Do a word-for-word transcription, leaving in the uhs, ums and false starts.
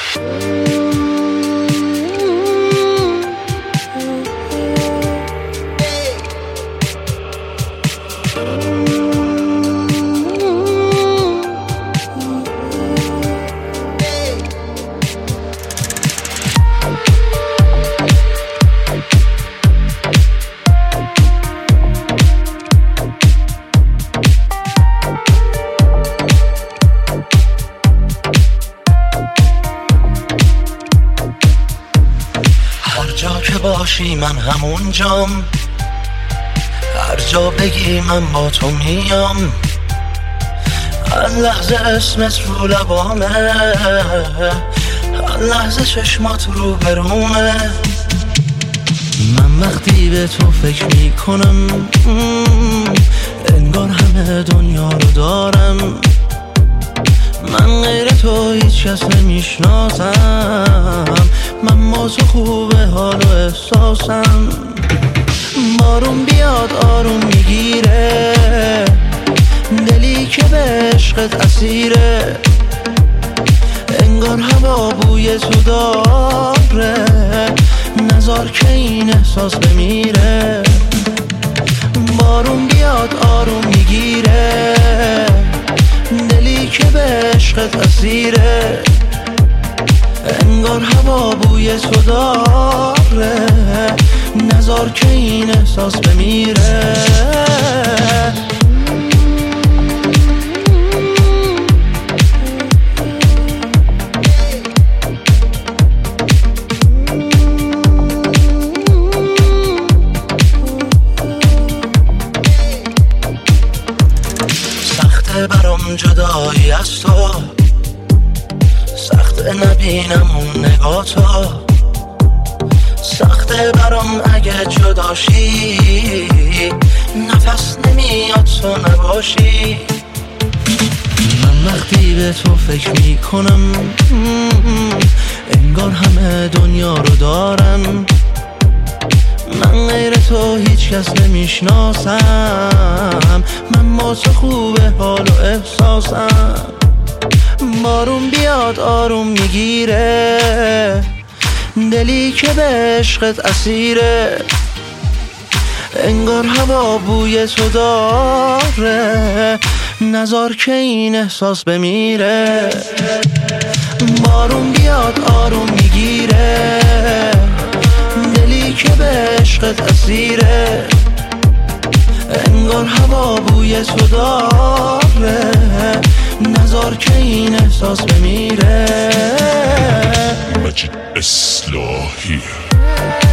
جا که باشی من همونجام، هر جا بگی من با تو میام، هر لحظه اسمت رو لبامه، هر لحظه چشمات رو برومه. من وقتی به تو فکر میکنم انگار همه دنیا رو دارم، من غیر تو هیچ کس نمیشناسم، من با تو خوبه حال و احساسم. بارون بیاد آروم میگیره دلی که به عشقت اسیره، انگار هوا بوی تو داره، نذار که این احساس بمیره. بارون بیاد آروم میگیره دلی که به عشقت اسیره، انگار هوا بوی تو داره، نذار که این احساس بمیره. سخته برام جدایی از تو، سخته نبینم اون نگاه تو، سخته برام اگه جداشی، نفس نمیاد تو نباشی. من وقتی به تو فکر میکنم انگار همه دنیا رو دارم، من غیر تو هیچ کس نمیشناسم، من با تو خوبه حال و احساسم. بارون بیاد آروم میگیره دلی که به عشقت اسیره، انگار هوا بوی تو داره، نذار که این احساس بمیره. بارون بیاد آروم میگیره دلی که به عشقت اسیره، انگار هوا بوی تو داره، نذار که این احساس بمیره. مجید اصلاحی